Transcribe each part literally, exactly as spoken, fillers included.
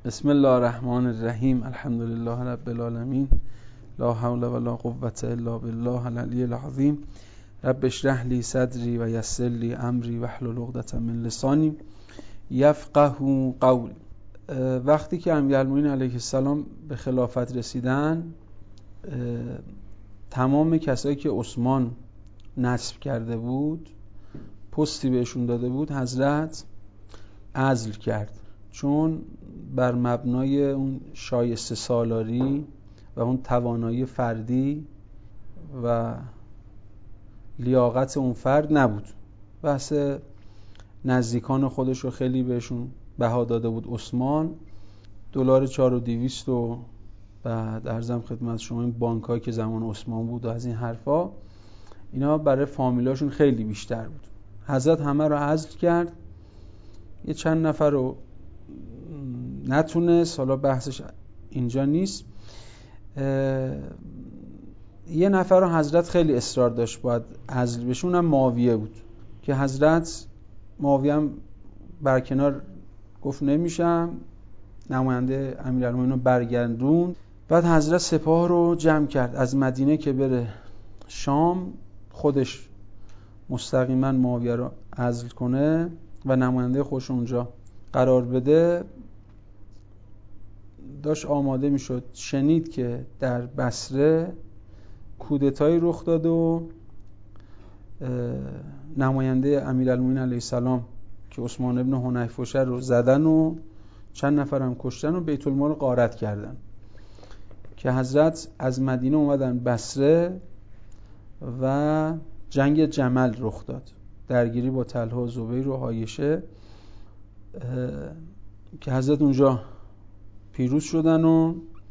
بسم الله الرحمن الرحیم. الحمد لله رب العالمین، لا حول ولا قوة الا بالله العلی العظیم. رب اشرح لی صدری و یسر لی امری واحلل عقدة من لسانی یفقهوا قولی. وقتی که امیرالمومنین علیه السلام به خلافت رسیدن، تمام کسایی که عثمان نصب کرده بود، پستی بهشون داده بود، حضرت عزل کرد، چون بر مبنای اون شایسته سالاری و اون توانایی فردی و لیاقت اون فرد نبود. بحث نزدیکان خودش رو خیلی بهشون بها داده بود عثمان، دلار چهار و دویست و بعد عرضم خدمت شما این بانکایی که زمان عثمان بود و از این حرفا، اینا برای فامیلاشون خیلی بیشتر بود. حضرت همه رو عزل کرد، یه چند نفر رو نتونست، حالا بحثش اینجا نیست. یه نفر رو حضرت خیلی اصرار داشت باید عزل بشه، اونم معاویه بود که حضرت معاویه هم برکنار گفت نمیشم، نماینده امیرالمومنین رو برگردون. بعد حضرت سپاه رو جمع کرد از مدینه که بره شام، خودش مستقیما معاویه رو عزل کنه و نماینده خودش اونجا قرار بده. داشت آماده میشد، شنید که در بصره کودتایی رخ داد و نماینده امیرالمومنین علیه السلام که عثمان ابن حنیفه رو زدن و چند نفرم کشتن و بیت المال غارت کردن، که حضرت از مدینه اومدن بصره و جنگ جمل رخ داد، درگیری با طلحه و زبیر و عایشه، که حضرت اونجا پیروز شدن و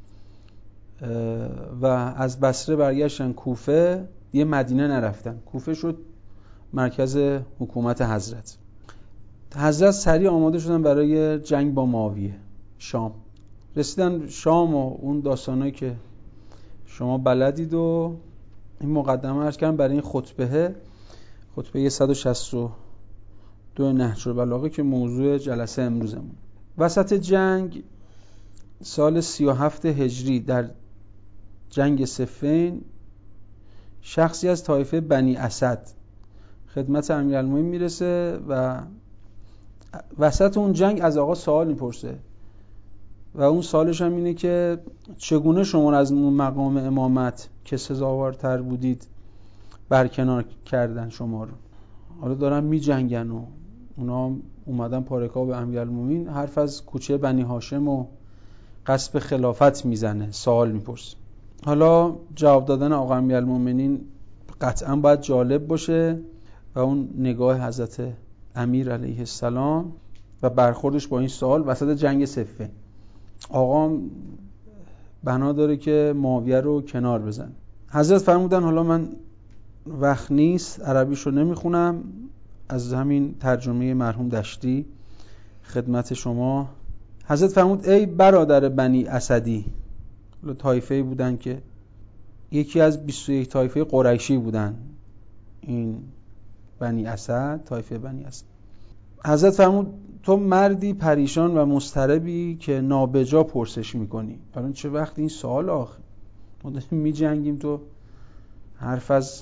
و از بصره برگشتن کوفه، یه مدینه نرفتن، کوفه شد مرکز حکومت حضرت. حضرت سریع آماده شدن برای جنگ با معاویه. شام رسیدن، شام و اون داستانایی که شما بلدید و این مقدمه عرض کردم برای این خطبه خطبه صد و شصت و دو نهج البلاغه که موضوع جلسه امروزمون. وسط جنگ سال سی و هفت هجری در جنگ صفین، شخصی از طایفه بنی اسد خدمت امیرالمومنین میرسه و وسط اون جنگ از آقا سوال میپرسه و اون سوالش هم اینه که چگونه شما از مقام امامت که سزاوارتر بودید برکنار کردن شما رو؟ حالا دارن میجنگن و اونا اومدن پارکا به امیرالمومنین، حرف از کوچه بنی هاشم و قصب خلافت میزنه، سوال میپرسه. حالا جواب دادن آقا امیرالمومنین قطعا باید جالب باشه و اون نگاه حضرت امیر علیه السلام و برخوردش با این سوال وسط جنگ صفین. آقا بنا داره که معاویه رو کنار بزن. حضرت فرمودن حالا من وقت نیست، عربیشو نمیخونم، از همین ترجمه مرحوم دشتی خدمت شما. حضرت فرمود ای برادر بنی اسدی، طایفه‌ای بودن که یکی از بیست و یک طایفه قریشی بودن، این بنی اسد، طایفه بنی اسد. حضرت فرمود تو مردی پریشان و مضطربی که نابجا پرسش میکنی. الان چه وقت این سوال آخه؟ ما داریم میجنگیم، تو حرف از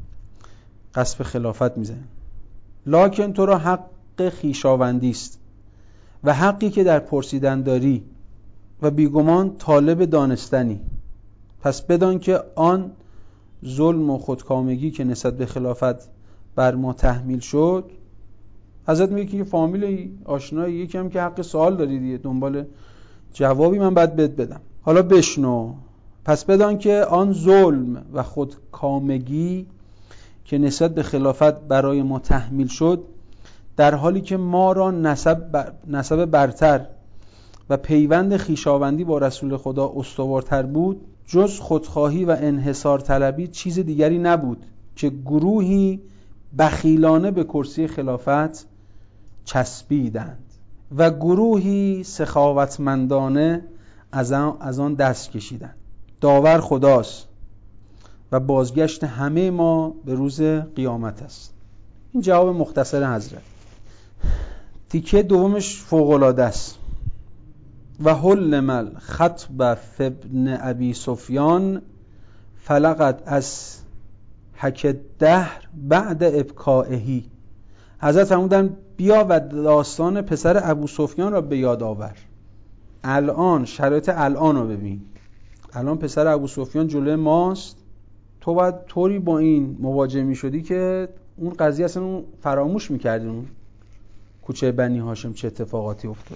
قصب خلافت میزنی. لکن تو را حق خویشاوندی است و حقی که در پرسیدن داری و بیگمان طالب دانستنی، پس بدان که آن ظلم و خودکامگی که نسبت به خلافت بر ما تحمیل شد. حضرت میگه که فامیلی آشنایی، یکی هم که حق سوال داری دیگه، دنبال جوابی من باید بهت بدم، حالا بشنو. پس بدان که آن ظلم و خودکامگی که نسبت به خلافت برای ما تحمیل شد، در حالی که ما را نسب, بر... نسب برتر و پیوند خویشاوندی با رسول خدا استوارتر بود، جز خودخواهی و انحصار طلبی چیز دیگری نبود که گروهی بخیلانه به کرسی خلافت چسبیدند و گروهی سخاوتمندانه از آن, از آن دست کشیدند. داور خداست و بازگشت همه ما به روز قیامت است. این جواب مختصر حضرت. تیکه دومش فوق‌العاده است. و حلم الخطب ابن ابی سفیان فلقد از حک دهر بعد ابکائهی. حضرت فرمودن بیا و داستان پسر ابو سفیان را به یاد آور. الان شرایط الان رو ببین. الان پسر ابو سفیان جلوی ماست، تو باید طوری با این مواجه می شدی که اون قضیه اصلا اون فراموش می کردی اون کوچه بنی هاشم چه اتفاقاتی افتاد.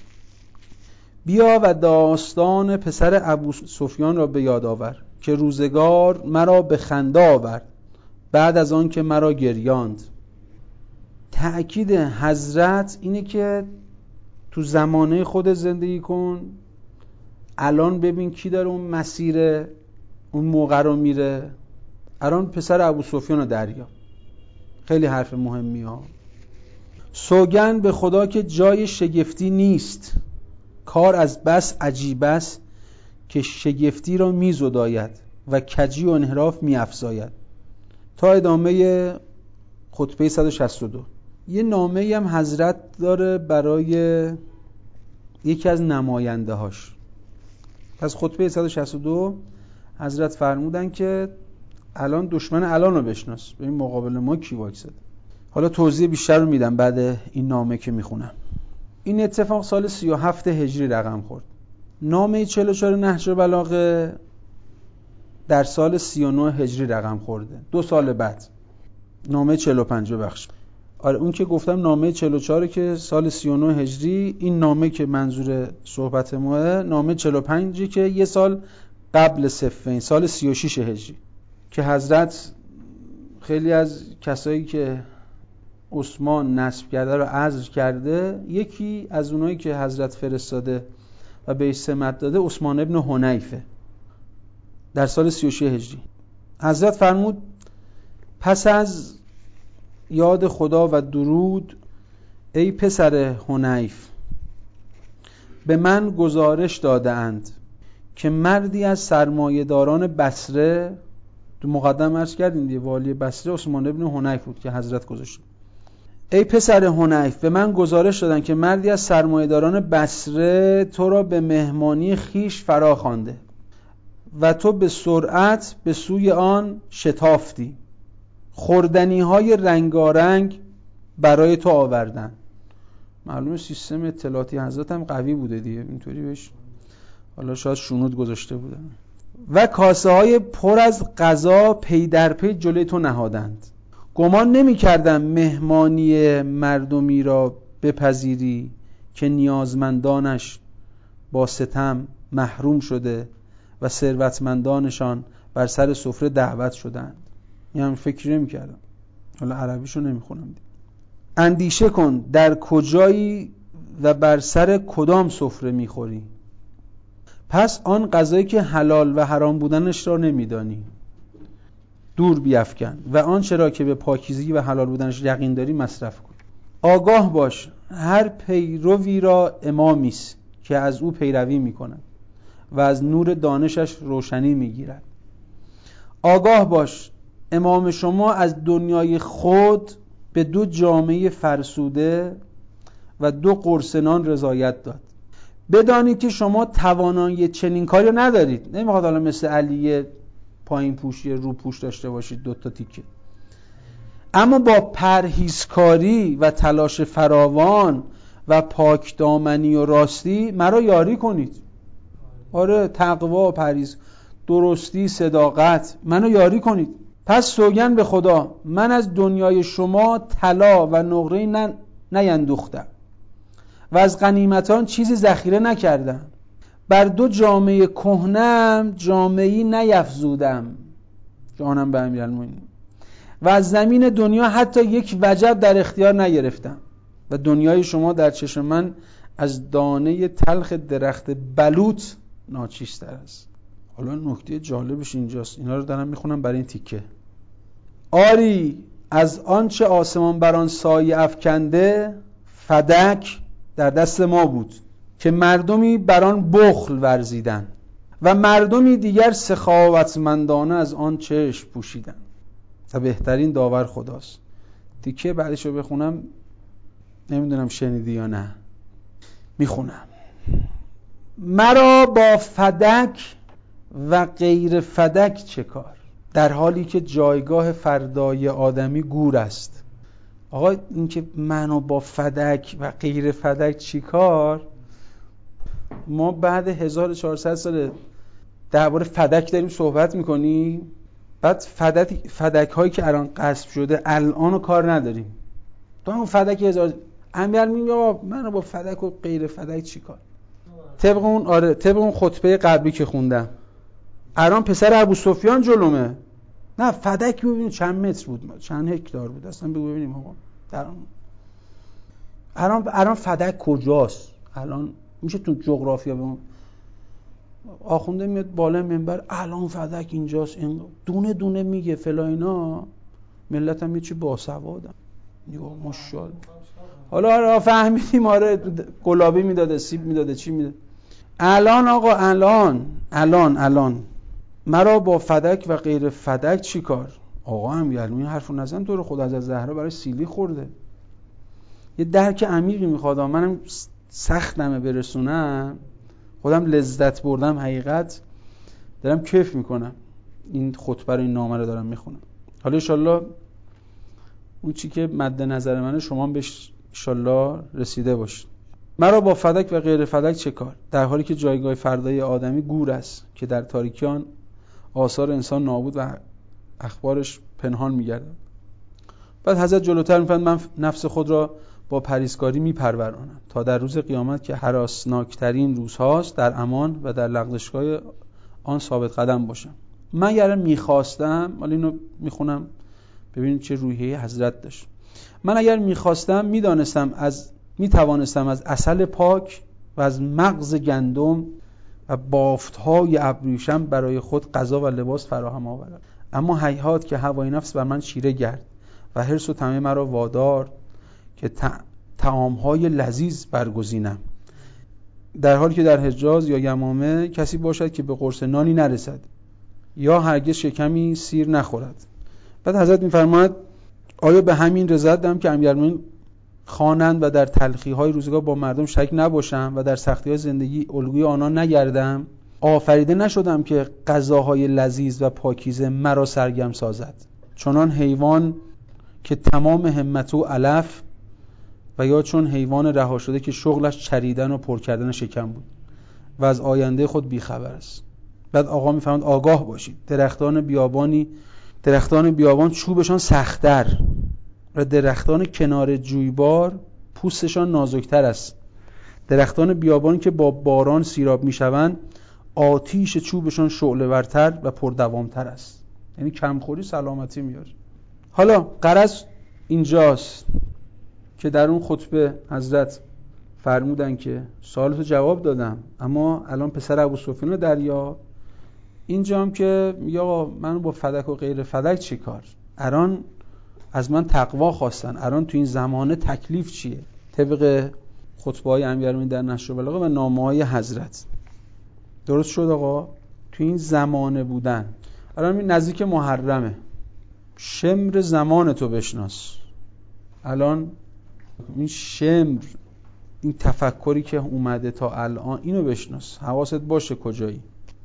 بیا و داستان پسر ابو سفیان را به یاد آور که روزگار مرا به خنده آورد بعد از آن که مرا گریاند. تأکید حضرت اینه که تو زمانه خود زندگی کن، الان ببین کی داره اون مسیر اون موقع رو میره. الان پسر ابو سفیان رو دریا. خیلی حرف مهمی ها. سوگند به خدا که جای شگفتی نیست، کار از بس عجیب است که شگفتی را میزداید و کجی و انحراف میافزاید. تا ادامه خطبه صد و شصت و دو. یه نامه‌ای هم حضرت داره برای یکی از نماینده هاش. پس خطبه صد و شصت و دو حضرت فرمودن که الان دشمن الان رو بشناس، به این مقابل ما کی وایساده. حالا توضیح بیشتر رو میدم بعد این نامه که میخونم. این اتفاق سال سی و هفت هجری رقم خورد. نامه چهل و چهار نهج البلاغه در سال سی و نه هجری رقم خورده، دو سال بعد. نامه چهل و پنج بخش. آره اون که گفتم نامه چهل و چهار که سال سی و نه هجری، این نامه که منظور صحبت ماه نامه چهل و پنج که یه سال قبل صفین، سال سی و شش هجری، که حضرت خیلی از کسایی که عثمان نصب کرده رو عزل کرده. یکی از اونایی که حضرت فرستاده و بهش سمت داده عثمان ابن حنیفه در سال سی و شش هجری. حضرت فرمود پس از یاد خدا و درود ای پسر حنیف، به من گزارش داده اند که مردی از سرمایه‌داران بصره، تو مقدم عرض کردیم دیگه والی بصره عثمان ابن حنیف بود که حضرت گذاشت. ای پسر حنیف، به من گزارش دادن که مردی از سرمایه‌داران بصره تو را به مهمانی خیش فرا خوانده و تو به سرعت به سوی آن شتافتی. خوردنی های رنگارنگ برای تو آوردن. معلومه سیستم اطلاعاتی حضرت هم قوی بوده دیگه، اینطوری بهش حالا شاید شنود گذاشته بودن. و کاسه های پر از غذا پی در پی جلوی تو نهادند. گمان نمی کردم مهمانی مردمی را بپذیری که نیازمندانش با ستم محروم شده و ثروتمندانشان بر سر سفره دعوت شدند. یعنی فکر نمی کردم. حالا عربیشو نمی خونم. اندیشه کن در کجایی و بر سر کدام سفره می خوری. پس آن غذایی که حلال و حرام بودنش را نمی دانی دور بیفکن و آن چرا که به پاکیزگی و حلال بودنش یقین داری مصرف کن. آگاه باش هر پیروی را امامی است که از او پیروی می کند و از نور دانشش روشنی می گیرد. آگاه باش امام شما از دنیای خود به دو جامعه فرسوده و دو قرص نان رضایت داد. بدانید که شما توانایی چنین کاری ندارید. نمیخواد حالا مثل علی پایین پوشی رو پوش داشته باشید دو تا تیکه، اما با پرهیزکاری و تلاش فراوان و پاک دامنی و راستی مرا یاری کنید. آره تقوا، پرهیز، درستی، صداقت، منو یاری کنید. پس سوگند به خدا من از دنیای شما طلا و نقره نه نیندوختم و از غنیمتان چیزی ذخیره نکردم. بر دو جامعه کهنه‌ام جامعه‌ای نیفزودم، جانم به امیرالمومنین، و از زمین دنیا حتی یک وجب در اختیار نگرفتم و دنیای شما در چشم من از دانه تلخ درخت بلوط ناچیزتر است. حالا نکته جالبش اینجاست، اینا رو دارم میخونم برای این تیکه. آری از آنچه آسمان بران سایه افکنده فدک در دست ما بود که مردمی بران بخل ورزیدن و مردمی دیگر سخاوتمندانه از آن چشم پوشیدن و بهترین داور خداست. تیکه بعدش رو بخونم، نمیدونم شنیدی یا نه، میخونم. مرا با فدک و غیر فدک چه کار، در حالی که جایگاه فردای آدمی گور است. آقا این که منو با فدک و غیر فدک چی کار، ما بعد هزار و چهارصد سال درباره فدک داریم صحبت میکنیم، بعد فدک فدک هایی که الان غصب شده الان رو کار نداریم. تو همون فدک هزار امیر میگه آقا منو با فدک و غیر فدک چی کار. طبق اون آره طبق اون خطبه قبلی که خوندم الان پسر ابو سفیان جلومه. نه فدک ببینید چند متر بود، چند هکتار بود، اصلا ببینیم آقا در الان الان فدک کجاست؟ الان میشه تو جغرافیا بمون آخونده میاد بالا منبر الان فدک اینجاست، این دونه دونه میگه فلا اینا، ملت هم یه چی باسوادن. یا ماشاءالله. حالا آره فهمیدیم، آره گلابی میداده، سیب میداده، چی میده. الان آقا الان الان الان مرا با فدک و غیر فدک چی کار؟ آقا هم یعنی این حرفو نزن، تو رو خدا از زهرا برای سیلی خورده. یه درک عمیقی میخواد، منم سختمه برسونم، خودم لذت بردم، حقیقت دارم کیف میکنم این خطبه رو، این نامه رو دارم میخونم. حالا انشالله اون چی که مد نظر منه شما هم بهش انشالله رسیده باشید. مرا با فدک و غیر فدک چه کار، در حالی که جایگاه فردای آدمی گور است که در تاریکیان آثار انسان نابود و اخبارش پنهان میگردد. بعد حضرت جلوتر میفرمایند من نفس خود را با پرهیزکاری میپرورانم تا در روز قیامت که هراسناکترین روزهاست در امان و در لغزشگاه آن ثابت قدم باشم. من اگر میخواستم، حالا اینو میخونم ببینید چه روحیه حضرت داشت، من اگر میخواستم میدانستم از میتوانستم از عسل پاک و از مغز گندم و بافت‌های ابریشم برای خود غذا و لباس فراهم آورم، اما هیهات که هوای نفس بر من چیره گرد و حرص و طمع مرا وادار که طعام‌های لذیذ برگزینم، در حالی که در حجاز یا یمامه کسی باشد که به قرص نانی نرسد یا هرگز شکمی سیر نخورد. بعد حضرت می‌فرماید آیا به همین رضایت دارم که امیرالمومنین خوانند و در تلخی‌های روزگار با مردم شریک نباشم و در سختی‌های زندگی الگوی آنان نگردم؟ آفریده نشدم که غذاهای لذیذ و پاکیزه مرا سرگرم سازد، چنان حیوان که تمام همت او علف و یا چون حیوان رها شده که شغلش چریدن و پر کردن شکم بود و از آینده خود بیخبر است. بعد آقا میفرماید آگاه باشید، درختان بیابانی درختان بیابان چوبشان سخت‌تر و درختان کنار جویبار پوستشان نازکتر است. درختان بیابانی که با باران سیراب میشوند آتیش چوبشان شعله‌ورتر و پردوامتر است. یعنی کمخوری سلامتی میاره. حالا غرض اینجاست که در اون خطبه حضرت فرمودن که سوالتو جواب دادم، اما الان پسر ابو سفیان دریا، اینجا هم که میگه آقا من با فدک و غیر فدک چی کار، الان از من تقوا خواستن، الان تو این زمانه تکلیف چیه طبق خطبه های امیرالمومنین در نشر و بلاغه و نامه های حضرت. درست شد آقا؟ تو این زمانه بودن. الان این نزدیک محرمه، شمر زمان تو بشناس. الان این شمر، این تفکری که اومده تا الان، اینو بشناس، حواست باشه کجایی.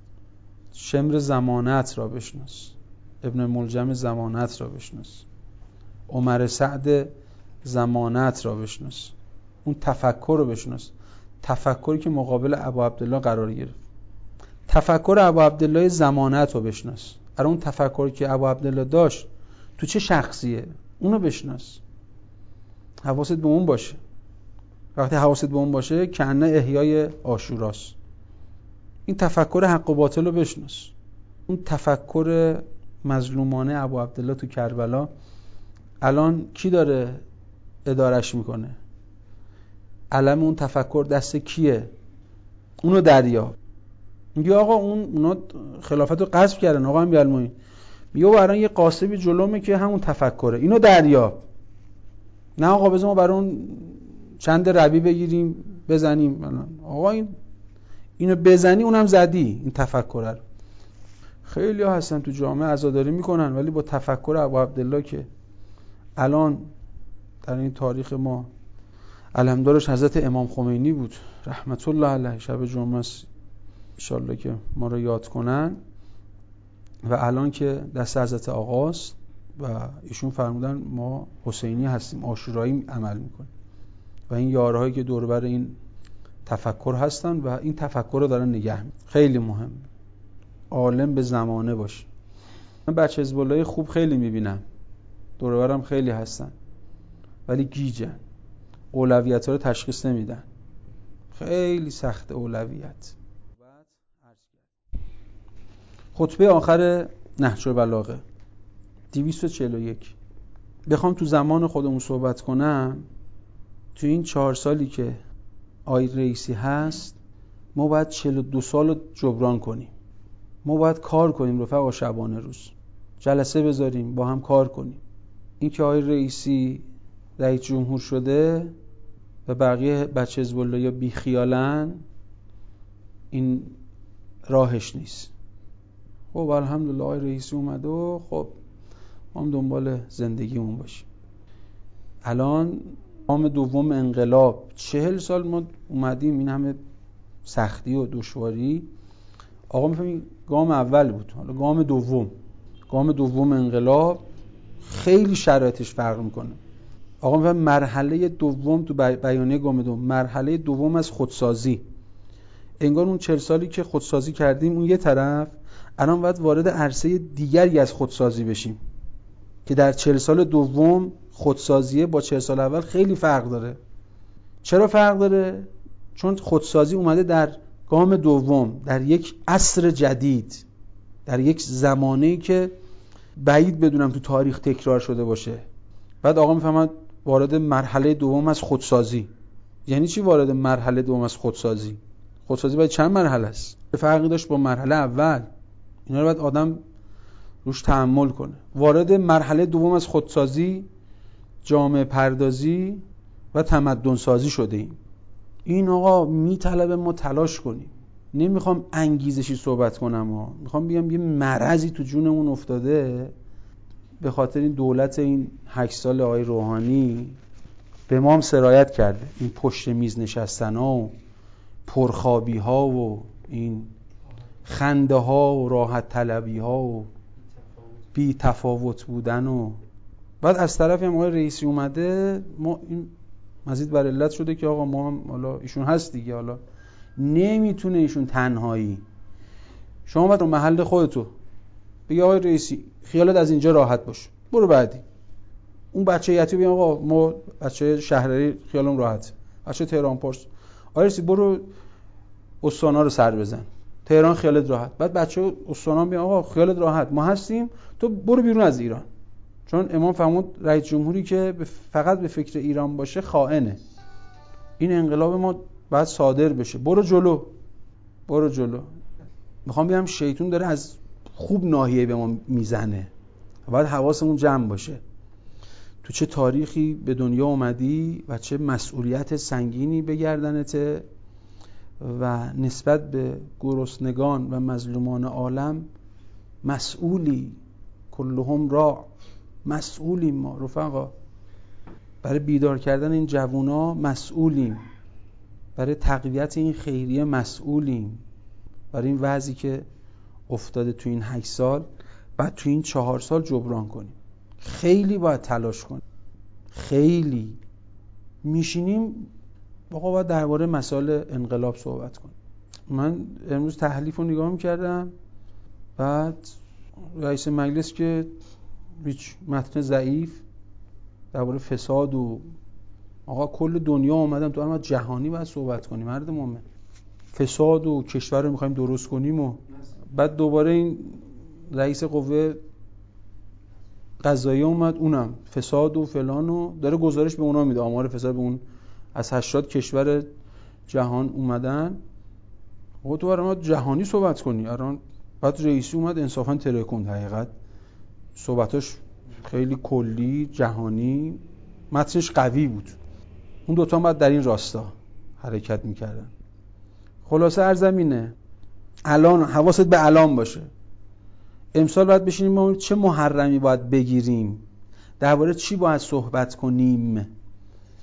شمر زمانت را بشناس، ابن ملجم زمانت را بشناس، عمر سعد زمانت را بشناس، اون تفکر رو بشناس، تفکری که مقابل ابو عبدالله قرار گرفت. تفکر ابو عبدالله زمانت رو بشناس. الان اون تفکری که ابو عبدالله داشت تو چه شخصیه، اونو بشناس، حواست به اون باشه. وقتی حواست به اون باشه کنه احیای عاشوراست. این تفکر حق و باطل رو بشناس. اون تفکر مظلومانه ابو عبدالله تو کربلا الان کی داره ادارش میکنه؟ علم اون تفکر دست کیه؟ اونو دریاب. میگه آقا اون اونا خلافت رو غصب کردن، آقا امیرالمومنین میگه الان یه قاسبی جلومه که همون تفکره، اینو دریاب. نه آقا بذار ما برای اون چند ربی بگیریم بزنیم. آقا این اینو بزنی اونم زدی، این تفکر رو. خیلی ها هستن تو جامعه عزاداری میکنن، ولی با تفکر ابو عبدالله که الان در این تاریخ ما علمدارش حضرت امام خمینی بود رحمت الله علیه. شب جمعه است ان شاءالله که ما رو یاد کنن. و الان که دست حضرت آقاست و ایشون فرمودن ما حسینی هستیم، عاشورایی عمل میکنیم و این یارهایی که دور بر این تفکر هستن و این تفکر رو دارن نگه می‌دارن. خیلی مهم عالم به زمانه باشه. من بچه حزب الله خوب خیلی میبینم، دور برم خیلی هستن، ولی گیجن، اولویت‌ها رو تشخیص نمیدن. خیلی سخت اولویت. خطبه آخر نهج البلاغه دویست و چهل و یک. بخوام تو زمان خودمون صحبت کنم، تو این چهار سالی که آقای رئیسی هست ما باید چهل و دو سال رو جبران کنیم. ما باید کار کنیم رفقا، شبانه روز جلسه بذاریم با هم کار کنیم. این که آقای رئیسی رئیس جمهور شده و بقیه بچه حزب الله یا بی خیالن، این راهش نیست. خب الحمدلله آقای رئیسی اومده و خب ما هم دنبال زندگیمون باشیم. الان گام دوم انقلاب، چهل سال ما اومدیم این همه سختی و دشواری. آقا میفهمی گام اول بود، حالا گام دوم گام دوم انقلاب خیلی شرایطش فرق میکنه. آقا میفهمی مرحله دوم تو بیانیه گام دوم، مرحله دوم از خودسازی. انگار اون چهل سالی که خودسازی کردیم اون یه طرف، الان باید وارد عرصه دیگری از خودسازی بشیم که در چهل سال دوم خودسازیه با چهل سال اول خیلی فرق داره. چرا فرق داره؟ چون خودسازی اومده در گام دوم، در یک عصر جدید، در یک زمانه‌ای که بعید بدونم تو تاریخ تکرار شده باشه. بعد آقا میفهمد وارد مرحله دوم از خودسازی. یعنی چی وارد مرحله دوم از خودسازی؟ خودسازی باید چند مرحله است؟ چه فرقی داشت با مرحله اول؟ اینا رو باید آدم روش تأمل کنه. وارد مرحله دوم از خودسازی، جامعه پردازی و تمدن سازی شده ایم. این آقا میطلبه ما تلاش کنیم. نمیخوام انگیزشی صحبت کنم ها. میخوام بیام یه مرضی تو جونمون افتاده به خاطر این دولت این هشت سال آقای روحانی به ما هم سرایت کرده. این پشت میز نشستن ها و پرخوابی ها و این خنده ها و راحت طلبی ها و بی تفاوت بودن. و بعد از طرفی هم آقای رئیسی اومده، ما این مزید بر علت شده که آقا ما هم حالا ایشون هست دیگه، حالا نمیتونه ایشون تنهایی. شما باید رو محل خودتو بگی آقای رئیسی خیالت از اینجا راحت باش، برو بعدی. اون بچه یتیم بگی آقا ما بچه شهرداری خیالم راحت، بچه تهران پارس آقای رئیسی برو استانا رو سر بزن، تهران خیالت راحت. بعد بچه استانا میگن آقا خیالت راحت، ما هستیم، تو برو بیرون از ایران. چون امام فرمود رئیس جمهوری که فقط به فکر ایران باشه خائنه. این انقلاب ما باید صادر بشه، برو جلو برو جلو. میخوام بگم شیطان داره از خوب ناحیه به ما میزنه، باید حواسمون جمع باشه. تو چه تاریخی به دنیا اومدی و چه مسئولیت سنگینی به گردنته و نسبت به گرسنگان و مظلومان عالم مسئولی. کلهم راع، مسئولیم ما رفقا. برای بیدار کردن این جوونا مسئولیم، برای تقویت این خیریه مسئولیم، برای این وضعی که افتاده تو این هشت سال بعد تو این چهار سال جبران کنیم. خیلی باید تلاش کنیم، خیلی میشینیم واقعا باید درباره مسائل انقلاب صحبت کنیم. من امروز تحلیف رو نگاه میکردم، بعد رئیس مجلس که هیچ متن ضعیف درباره فساد و آقا کل دنیا اومدن تو ما جهانی باید صحبت کنیم. مرد مومن فساد و کشور رو میخوایم درست کنیم و بعد دوباره این رئیس قوه قضاییه اومد، اونم فساد و فلان و داره گزارش به اونا میده، آمار فساد به اون از هشتاد کشور جهان اومدن. آقا تو برای ما جهانی صحبت کنی الان. بعد رئیسی اومد انصافا ترکوند، حقیقت صحبتاش خیلی کلی جهانی، متنش قوی بود. اون دوتا هم باید در این راستا حرکت میکردن. خلاصه ارزمینه الان حواست به الان باشه. امسال باید بشینیم ما چه محرمی باید بگیریم، درباره چی باید صحبت کنیم.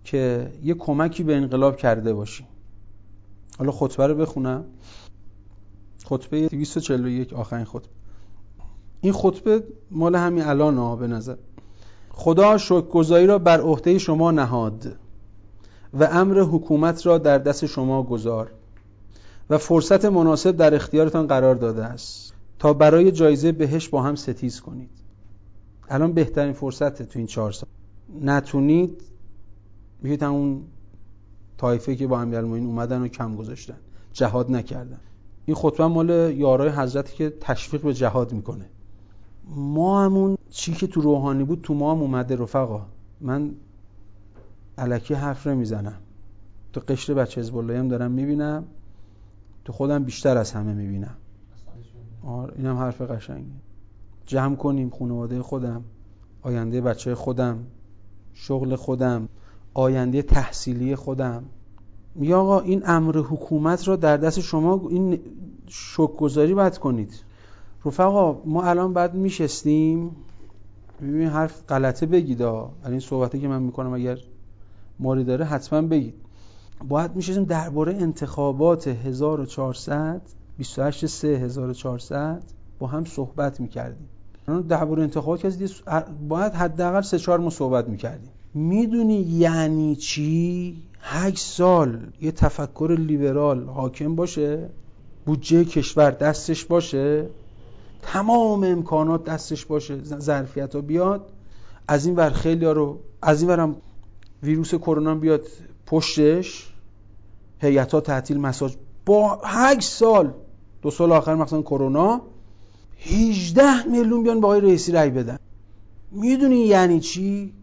که یه کمکی به انقلاب کرده باشیم. حالا خطبه رو بخونم. خطبه دویست و چهل و یک، آخرین خطبه. این خطبه مال همین الان ها به نظر. خدا شکرگزاری را بر عهده شما نهاد و امر حکومت را در دست شما گذار و فرصت مناسب در اختیارتان قرار داده است تا برای جایزه بهشت با هم ستیز کنید. الان بهترین فرصته تو این چهار سال. نتونید بگید اون طایفه که با امیرالمومنین اومدن و کم گذاشتن، جهاد نکردن. این خطبه مال یارای حضرتی که تشویق به جهاد میکنه. ما همون چی که تو روحانی بود تو ما هم اومده رفقا. من الکی حرف نمیزنم. تو قشر بچه حزب اللهی هم دارم میبینم، تو خودم بیشتر از همه میبینم. آره اینم حرف قشنگه. جمع کنیم خانواده خودم، آینده بچه خودم، شغل خودم، آینده تحصیلی خودم. میگه آقا این امر حکومت را در دست شما، این شکرگزاری باید کنید. رفقا ما الان بعد میشستیم ببین حرف غلطه بگید ها، این صحبتی که من میکنم اگر موردی داره حتما بگید. باید میشستیم درباره انتخابات هزار و چهارصد بیست و هشت سه هزار و چهارصد با هم صحبت میکردیم. درباره انتخابات کسی باید حداقل سه چهار ما صحبت میکردیم. میدونی یعنی چی؟ هشت سال یه تفکر لیبرال حاکم باشه، بودجه کشور دستش باشه، تمام امکانات دستش باشه، ظرفیت ها بیاد، از این ور خیلی ها رو، از این ورم ویروس کرونا بیاد پشتش، هیئت ها تعطیل، مساج، با هشت سال، دو سال آخر مثلا کرونا، هجده میلیون بیان با آقای رئیسی رای بدن. میدونی یعنی چی؟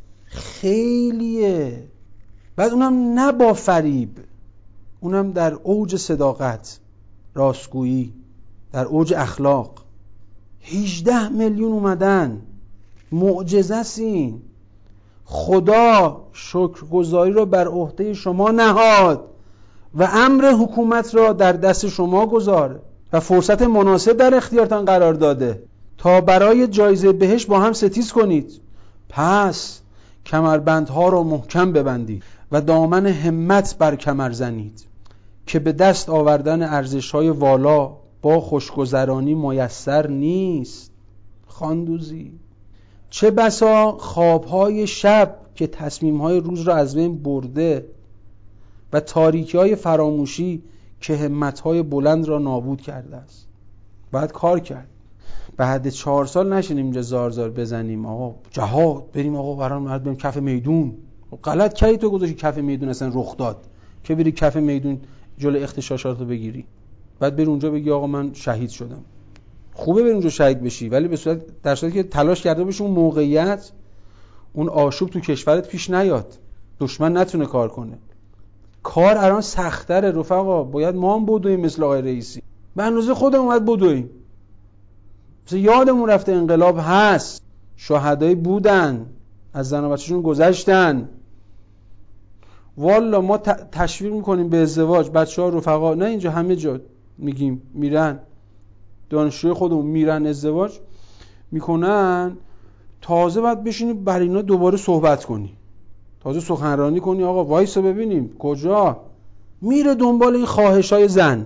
خیلیه. بعد اونم نه با فریب، اونم در اوج صداقت، راستگویی، در اوج اخلاق. هجده میلیون اومدن، معجزه است این. خدا شکرگزاری را بر عهده شما نهاد و امر حکومت را در دست شما گذار و فرصت مناسب در اختیارتان قرار داده تا برای جایزه بهشت با هم ستیز کنید. پس کمربندها را محکم ببندید و دامن همت بر کمر زنید که به دست آوردن ارزش‌های والا با خوشگذرانی میسر نیست. خواندوزی. چه بسا خوابهای شب که تصمیمهای روز را از بین برده و تاریکی‌های فراموشی که همت‌های بلند را نابود کرده است. باید کار کرد. بعد چهار سال نشینیم اینجا زار زار بزنیم آقا جهاد بریم، آقا برام مرد بریم کف میدون. غلط کردی تو گذاشتی کف میدون، اصلا رخ داد که بری کف میدون جلوی اغتشاشات رو بگیری، بعد بری اونجا بگی آقا من شهید شدم. خوبه بری اونجا شهید بشی، ولی به صورت در صورتی که تلاش کرده باشی اون موقعیت، اون آشوب تو کشورت پیش نیاد، دشمن نتونه کار کنه. کار الان سخت‌تره رفقا. باید ما هم بدویم مثل آقای رئیسی، به اندازه خودمون باید بدویم. مثلا یادمون رفته انقلاب هست، شهدایی بودن، از زن و بچه‌شون گذشتن. والا ما تشویق میکنیم به ازدواج، بچه‌ها رفقا نه اینجا همه جا میگیم میرن، دانشجوی خودمون میرن ازدواج میکنن، تازه بعد بشینی بر اینا دوباره صحبت کنی، تازه سخنرانی کنی. آقا وایسا ببینیم کجا میره دنبال این خواهشای زن.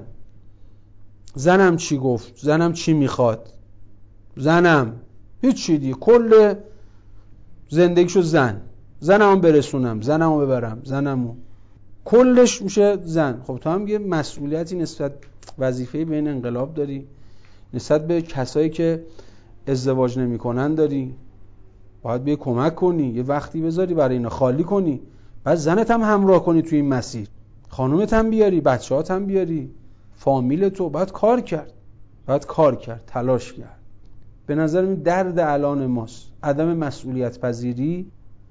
زنم چی گفت، زنم چی میخواد، زنم هیچی دیگه، کل زندگیشو زن، زنمو برسونم، زنمو ببرم، زنمو، کلش میشه زن. خب تو هم یه مسئولیتی نسبت وظیفه‌ای به این انقلاب داری، نسبت به کسایی که ازدواج نمی‌کنن داری، باید بیا کمک کنی، یه وقتی بذاری برای اینا خالی کنی، بعد زنت هم همراه کنی توی این مسیر، خانومت هم بیاری، بچه‌هات هم بیاری، فامیل تو. باید کار کرد، باید کار کرد، تلاش کرد. به نظر من درد الان ماست عدم مسئولیت پذیری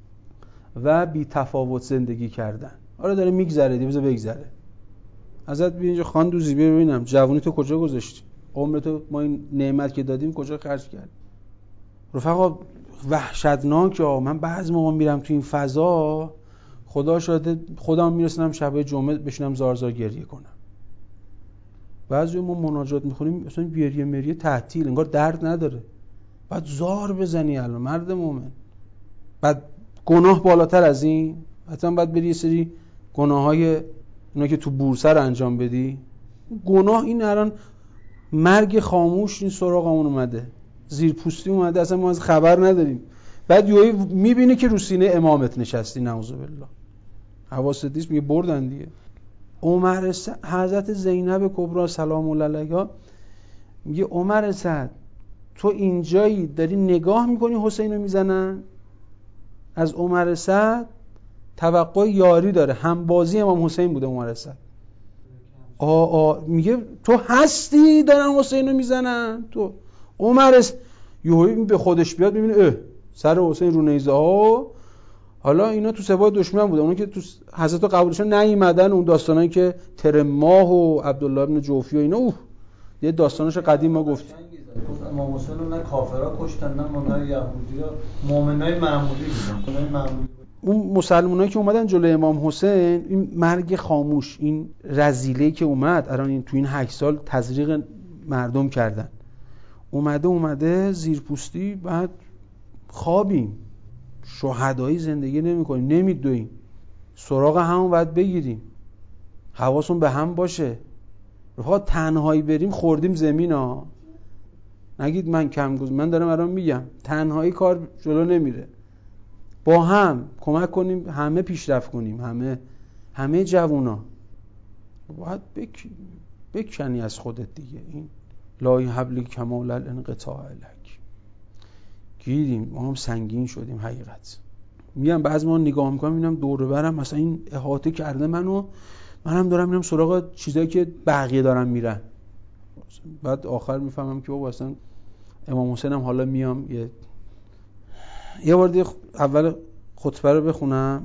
و بی تفاوت زندگی کردن. آره داره میگذره دیگه، بذار بگذره. ازت بیا اینجا خاندوزی بیا ببینم جوونی تو کجا گذاشتی، عمر تو ما این نعمت که دادیم کجا خرج کردی؟ رفقا وحشتناکه. من بعضی موقع میرم تو این فضا، خدا شاهده خودم میرسونم شب جمعه بشینم زار زار گریه کنم. بعضی ما مناجات میخونیم مثلا گریه مریه تعطیل، انگار درد نداره، بعد زار بزنی الان مرد مومن. بعد گناه بالاتر از این، حتما باید بری یه سری گناههای اونا که تو بورس رو انجام بدی. گناه این الان مرگ خاموش این سراغمون اومده، زیرپوستی اومده، اصلا ما از خبر نداریم. بعد یهو میبینی که رو سینه امامت نشستی، نعوذ بالله، حواست نیست، میگه بردن دیگه. عمر س... حضرت زینب کبرا سلام الله علیها میگه عمر سعد تو اینجایی داری نگاه میکنی حسین رو میزنن؟ از عمر سعد توقع یاری داره، هم بازی امام حسین بوده عمر سعد. آ آ میگه تو هستی دارن حسین رو میزنن؟ تو عمر س... یهویی به خودش بیاد میبینه اه سر حسین رو نیزه ها. حالا اینا تو سپاه دشمن بودن، اون که تو حضرت قبولشون نیومدن، اون داستانایی که ترماه و عبدالله ابن جوفی و اینا، اوه یه داستانش قدیم ما گفتیم. گفت امام حسین رو نه کافرها کشتن نه منای یهودی‌ها، مؤمنای معمولی بودن، مؤمنای معمولی. اون مسلمانایی که اومدن جلوی امام حسین، این مرگ خاموش، این رذیله‌ای که اومد الان این تو این هشت سال تزریق مردم کردن، اومده اومده زیرپوستی، بعد خوابیم، شهدایی زندگی نمی‌کنیم، نمیدویم، سراغ همون باید بگیریم، حواسون به هم باشه. رفقا تنهایی بریم خوردیم زمین ها، نگید من کم گوز، من دارم الان میگم تنهایی کار جلو نمیره، با هم کمک کنیم، همه پیشرفت کنیم، همه همه جوونا باید بک... بکنی از خودت دیگه. این لای حبل کمال الانقطاع الک گیریم، ما هم سنگین شدیم حقیقت. میگم بعضی ما نگاه میکنم میبینم دور و برم مثلا این احاطه کرده منو، منم دارم میرم سراغ چیزایی که بقیه دارن میرن، بعد آخر میفهمم که بابا اصلا امام حسین هم حالا میام یه یه بار دیگه اول خطبه رو بخونم.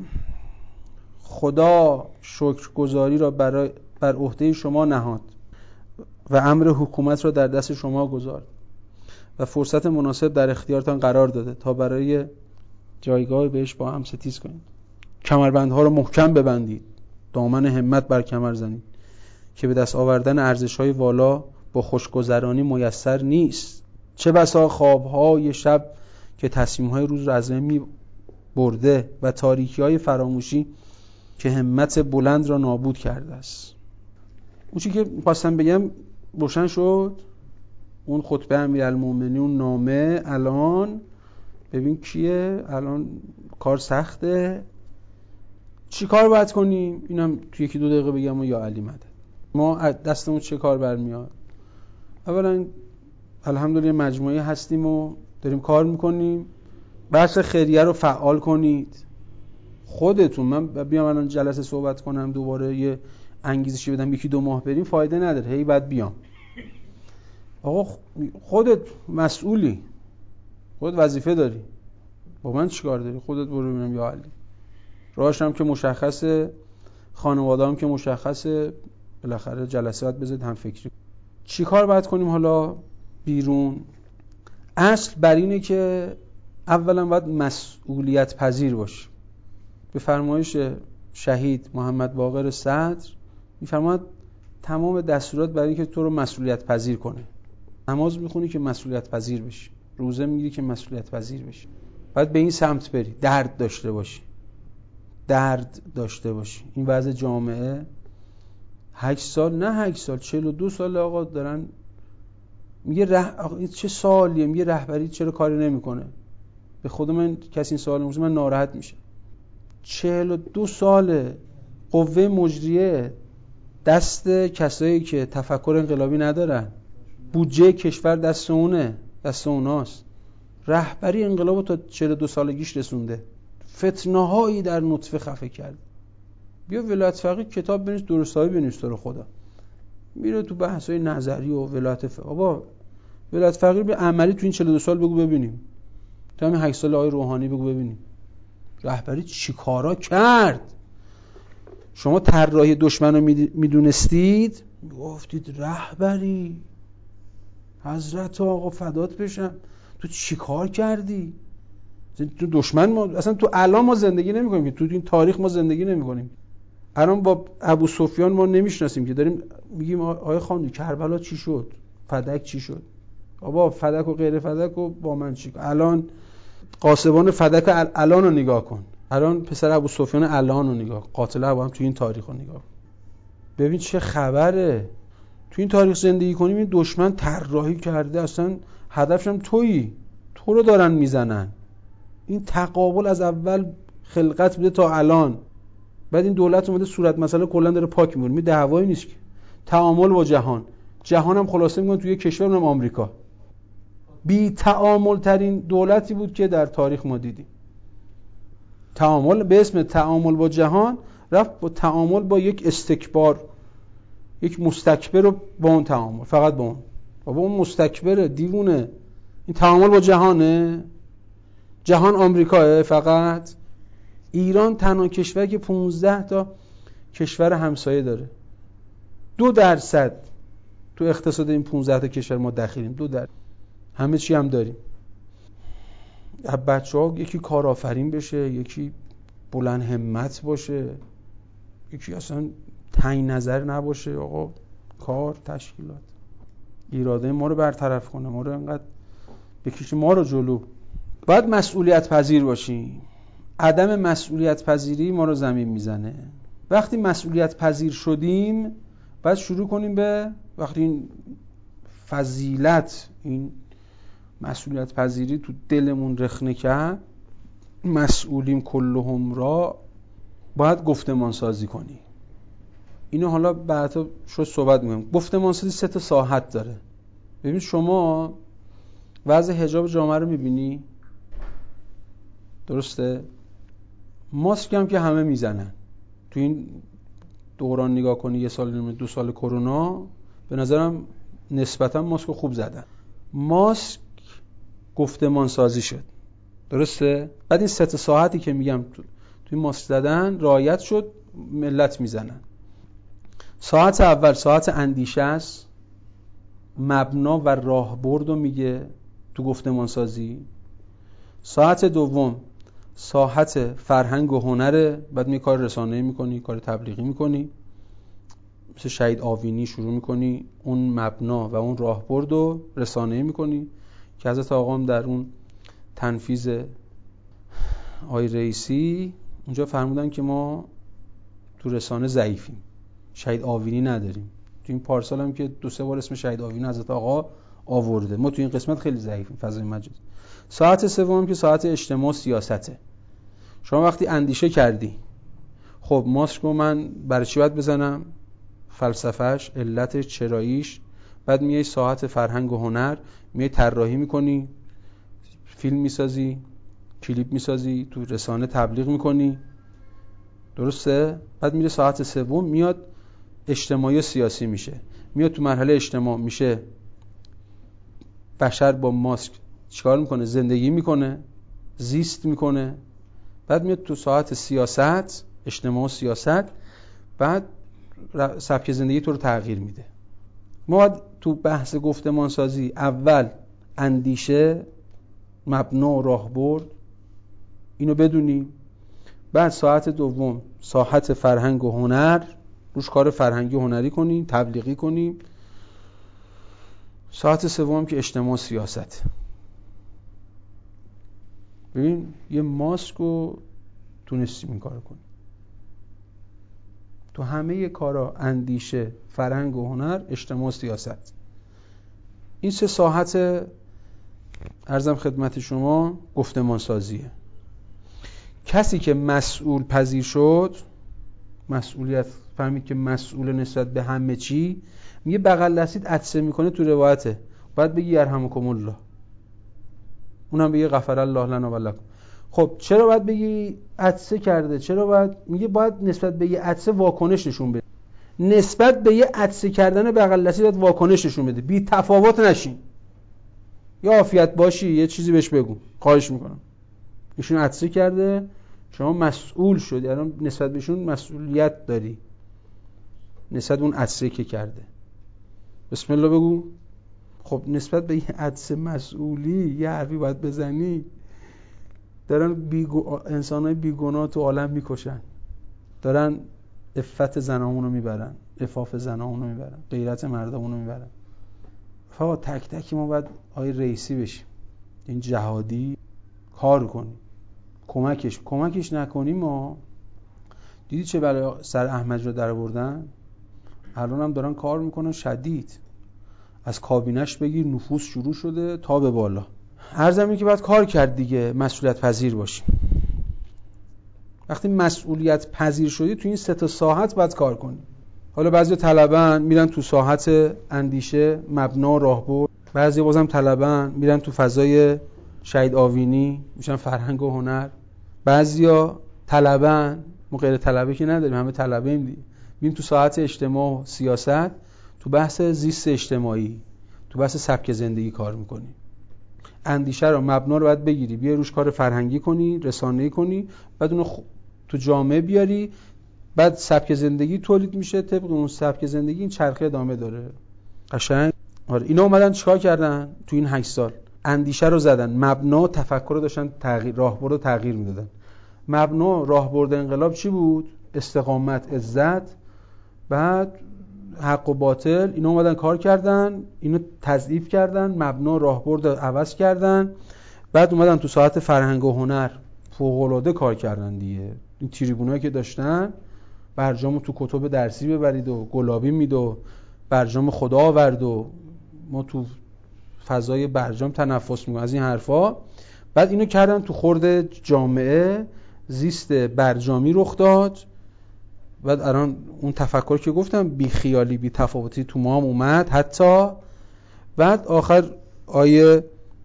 خدا شکرگزاری را برای بر عهده شما نهاد و امر حکومت را در دست شما گذارد و فرصت مناسب در اختیارتان قرار داده تا برای جایگاه بهش با هم ستیز کنید. کمربندها رو محکم ببندید، دامن همت بر کمر زنید که به دست آوردن ارزش‌های والا با خوشگذرانی میسر نیست. چه بسا خواب‌های شب که تصمیم‌های روز را از بین می‌برده و تاریکی‌های فراموشی که همت بلند را نابود کرده است. اون چیزی که خواستم بگم روشن شد. اون خطبه امیرالمومنین، اون نامه، الان ببین کیه، الان کار سخته، چی کار باید کنیم؟ اینم توی یکی دو دقیقه بگم. و یا علی مدد ما دستمون چه کار برمیاد؟ اولا الحمدلله مجموعه هستیم و داریم کار میکنیم. بحث خیریه رو فعال کنید خودتون. من بیام الان جلسه صحبت کنم دوباره یه انگیزشی بدم یکی دو ماه بریم فایده نداره، هی بعد بیام. آقا خودت مسئولی، خودت وظیفه داری، با من چیکار داری؟ خودت برو ببینم یا علی. راهش هم که مشخصه، خانواده هم که مشخصه، بالاخره جلسه باید بذارید هم فکری. چی کار باید کنیم حالا بیرون؟ اصل بر اینه که اولا باید مسئولیت پذیر باشی. به فرمایش شهید محمد باقر صدر میفرماد تمام دستورات برای اینکه تو رو مسئولیت پذیر کنه. نماز میخونی که مسئولیت پذیر بشی، روزه میگیری که مسئولیت پذیر بشی. باید به این سمت بری، درد داشته باشی، درد داشته باشی. این وضع جامعه هشت سال نه هشت سال چهل و دو سال آقا دارن میگه ره... چه سالیه، میگه رهبری چرا کاری نمیکنه. به خود من کسی این سوال میپرسه من ناراحت میشم. چهل و دو ساله قوه مجریه دست کسایی که تفکر انقلابی ندارن، بودجه کشور دست اونه، دست اوناست. رهبری انقلابو تا چهل و دو سالگیش رسونده، فتنه‌هایی در نطفه خفه کرد. بیا ولایت فقیه کتاب بنویس، درستایی بنویس تو رو خدا. میره تو بحث‌های نظری و ولایت فقیه. بابا ولایت فقیه به عملی تو این چهل و دو سال بگو ببینیم. تو همین هشت سال آقای روحانی بگو ببینیم رهبری چی کارا کرد. شما طراحی دشمن رو میدونستید، گفتید رهبری حضرت آقا فدات بشم تو چی کار کردی؟ تو دشمن ما اصلا تو الان ما زندگی نمی کنیم، تو این تاریخ ما زندگی نمی کنیم. الان با ابو سفیان ما نمیشناسیم که داریم میگیم آقای خاندو کربلا چی شد، فدک چی شد. بابا فدک و غیر فدک و با من چی کن. الان قاسبان فدک الان رو نگاه کن، الان پسر ابو سفیان الان رو نگاه، قاتل ابو هم تو این تاریخ رو نگاه، ببین چه خبره. تو این تاریخ زندگی کنیم، این دشمن طراحی کرده اصلا هدفش هم تویی، تو رو دارن میزنن. این تقابل از اول خلقت بوده تا الان. بعد این دولت اومده صورت مسئله کلا داره پاک می‌کنه، می دعوایی نیست که. تعامل با جهان، جهان هم خلاصه میگن توی کشور اونم آمریکا. بی تعامل ترین دولتی بود که در تاریخ ما دیدیم. تعامل به اسم تعامل با جهان رفت با تعامل با یک استکبار، یک مستکبر رو با اون تعامل، فقط با اون. بابا اون مستکبره، دیوونه. این تعامل با جهانه. جهان آمریکاه فقط. ایران تنها کشوری که پانزده تا کشور همسایه داره. دو درصد تو اقتصاد این پانزده تا کشور ما دخیلیم. دو درصد. همه چی هم داریم. بچه‌ها یکی کارآفرین بشه، یکی بلند همت باشه، یکی اصلا تنگ نظر نباشه، آقا کار تشکیلات ایراده ما رو برطرف کنه، ما رو انقدر بکشه ما رو جلو. باید مسئولیت پذیر باشیم. عدم مسئولیت پذیری ما رو زمین میزنه. وقتی مسئولیت پذیر شدیم باید شروع کنیم به، وقتی این فضیلت، این مسئولیت پذیری تو دلمون رخنه کرد، مسئولیم کلهم را، باید گفتمان سازی کنی. اینو حالا بعدا شو صحبت می‌کنم. گفتمان سازی سه تا ساحت داره. ببین شما وضع حجاب جامعه رو می‌بینی، درسته؟ ماسک هم که همه میزنن. تو این دوران نگاه کنی، یه سال دو سال کرونا، به نظرم نسبتا ماسک خوب زدن. ماسک گفتمان سازی شد، درسته؟ بعد این سه تا ساعتی که میگم تو توی ماسک زدن رعایت شد، ملت میزنن. ساعت اول ساعت اندیشه است، مبنا و راهبرد رو میگه تو گفتمان سازی. ساعت دوم ساحت فرهنگ و هنره، بعد می کار رسانه‌ای میکنی، کار تبلیغی میکنی، مثل شهید آوینی شروع میکنی اون مبنا و اون راهبرد رو رسانه‌ای میکنی که حضرت آقا هم در اون تنفیذ آقای رئیسی اونجا فرمودن که ما تو رسانه ضعیفیم، شهید آوینی نداریم. تو این پارسال هم که دو سه بار اسم شهید آوینی حضرت آقا آورده، ما تو این قسمت خیلی ضعیفیم فضای مجازی. ساعت سوم که ساعت اجتماع و سیاسته. شما وقتی اندیشه کردی، خب ماسک رو من برای چی باید بزنم؟ فلسفهش، علتش، چراییش. بعد میای ساعت فرهنگ و هنر، میای طراحی میکنی، فیلم میسازی، کلیپ میسازی، تو رسانه تبلیغ میکنی، درسته؟ بعد میره ساعت سوم میاد اجتماعی و سیاسی میشه. میاد تو مرحله اجتماع میشه بشر با ماسک چیکار میکنه؟ زندگی میکنه، زیست میکنه. بعد میاد تو ساعت سیاست، اجتماع و سیاست، بعد سبک زندگی تو رو تغییر میده. ما باید تو بحث گفتمان سازی اول اندیشه، مبنا و راهبرد اینو بدونیم. بعد ساعت دوم ساحت فرهنگ و هنر، روش کار فرهنگی و هنری کنیم، تبلیغی کنیم. ساعت سوم که اجتماع و سیاست. ببین یه ماسک رو تونستیم این کار کنیم. تو همه کارا اندیشه، فرهنگ و هنر، اجتماع و سیاست. این سه ساحت عرضم خدمت شما گفتمان سازیه. کسی که مسئول پذیر شد، مسئولیت فهمید که مسئول نسبت به همه چی، میگه بغل دستیت عطسه میکنه تو روایته، باید بگی یرحمکم الله، اونم بگی غفر الله لنا و لکم. خب چرا باید بگی عطسه کرده؟ چرا باید؟ میگه باید نسبت به یه عطسه واکنش نشون بده. نسبت به یه عطسه کردن بغل دستی باید واکنش نشون بده، بی تفاوت نشین. یا عافیت باشی یه چیزی بهش بگو، خواهش میکنم. ایشون عطسه کرده، شما مسئول شدی، الان نسبت بهشون مسئولیت داری، نسبت اون عطسه که کرده. بسم الله بگو. خب نسبت به یه عطسه مسئولی یه حرفی باید بزنی. دارن بیگو... انسانای بیگناه تو عالم میکشن، دارن عفت زنامون رو میبرن، عفاف زنامون رو میبرن، غیرت مردمون رو میبرن. فقط تک تک ما باید آقای رئیسی بشیم، این جهادی کار کنیم، کمکش کمکش نکنیم ما دیدی چه بلای سر احمد رو در آوردن. الان هم دارن کار میکنن شدید، از کابینش بگیر نفوذ شروع شده تا به بالا. عرضم اینه که باید کار کرد دیگه، مسئولیت پذیر باشیم. وقتی مسئولیت پذیر شدی تو این سه تا ساحت باید کار کنی. حالا بعضی طلبن میرن تو ساحت اندیشه، مبنا، راهبرد، بعضی بازم طلبن میرن تو فضای شهید آوینی میشن فرهنگ و هنر، بعضیا طلبن، ما غیر طلبه که نداریم، همه طلبه ایم دیگه، میریم تو ساحت اجتماع و سیاست، تو بحث زیست اجتماعی، تو بحث سبک زندگی کار میکنی. اندیشه رو، مبنا رو باید بگیری، بیا روش کار فرهنگی کنی، رسانه‌ای کنی، بعد اونو خ... تو جامعه بیاری، بعد سبک زندگی تولید میشه، طبق اون سبک زندگی این چرخه ادامه داره. قشنگ. آره اینا اومدن چیکار کردن تو این هشت سال؟ اندیشه رو زدن، مبنا، تفکر رو داشتن تغییر، راهبرد رو تغییر میدادن. مبنا، راهبرد انقلاب چی بود؟ استقامت، عزت، بعد حق و باطل. اینا اومدن کار کردن، اینو تضعیف کردن، مبنا، راهبرد رو عوض کردن، بعد اومدن تو ساعت فرهنگ و هنر فوق‌العاده کار کردن دیگه. این تریبونایی که داشتن، برجامو تو کتب درسی ببرید و گلابی مید و برجام خدا آورد و ما تو فضای برجام تنفس میکنیم از این حرفا. بعد اینو کردن تو خورد جامعه، زیست برجامی رخ داد. بعد الان اون تفکر که گفتم بی خیالی بی تفاوتی تو ما هم اومد حتی. بعد آخر آیه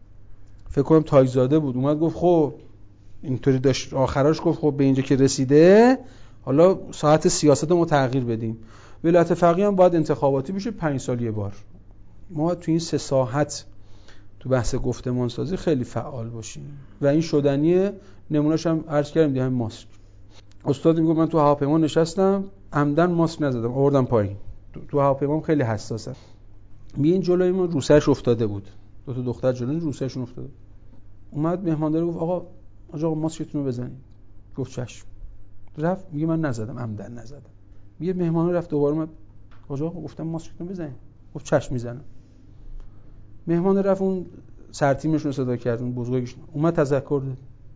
فکر کنم تاجزاده بود اومد گفت خب اینطوری داشت آخراش گفت خب به اینجا که رسیده حالا ساعت سیاست رو تغییر بدیم. ولایت فقیه هم باید انتخاباتی بشه پنج سال یه بار. ما تو این سه ساحت تو بحث گفتمان سازی خیلی فعال باشیم و این شدنیه. نمونهش هم عرض کردیم دیگه، همین ماسک. استاد میگه من تو هواپیما نشستم عمدن ماسک نزدم آوردم پایین. تو, تو هواپیما خیلی حساسم. می این جلوی ما روسرش افتاده بود، دو تا دختر جلوی روسرشون افتاده. اومد مهماندار گفت آقا آقا ماسکتون رو بزنید. گفت چشم. رفت میگه من نزدم عمدن نزدم. میگه مهمان رفت دوباره اومد آقا گفتم ماسکتون بزنید. گفت چشم میزنم. مهمان رفت اون سرتیمش رو صدا کرد، اون بزرگش اومد تذکر داد.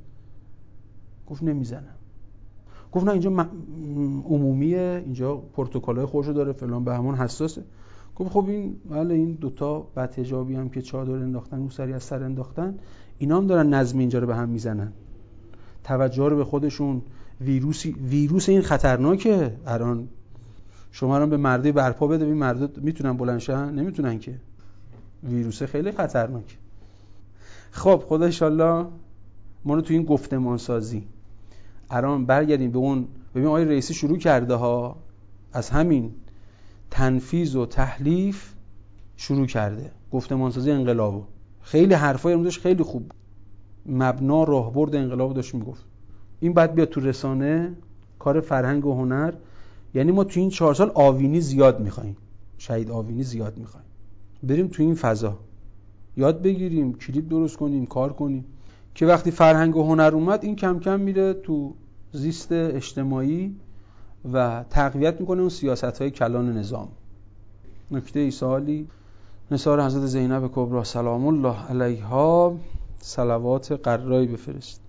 گفت نمیزنم. گفت نه اینجا عمومیه، اینجا پروتکل‌های خودشو داره فلان به همون حساسه. گفت خب این ولی این دوتا بدحجابی هم که چادر انداختن رو سری از سر انداختن اینا هم دارن نظم اینجا رو به هم میزنن. توجه رو به خودشون، ویروسی ویروس این خطرناکه. الان شما الان به مردی برپا بده ببین مردا میتونن بلند شن؟ نمیتونن که. ویروس خیلی خطرناکه. خب خدا ان شاءالله ما رو تو این گفتمان سازی الان برگردیم به اون. ببین آقای رئیسی شروع کرده ها، از همین تنفیذ و تحلیف شروع کرده گفتمان سازی انقلابو. خیلی حرفای امروزش خیلی خوب، مبنا راهبرد انقلابو داشت میگفت. این بعد بیاد تو رسانه، کار فرهنگ و هنر. یعنی ما تو این چهار سال آوینی زیاد میخوایم، شهید آوینی زیاد میخوایم، بریم تو این فضا یاد بگیریم، کلیپ درست کنیم، کار کنیم که وقتی فرهنگ و هنر اومد این کم کم میره تو زیست اجتماعی و تقویت میکنه اون سیاست‌های کلان نظام. نکته ای سوالی؟ نثار حضرت زینب کبری سلام الله علیها صلوات قرایی بفرست.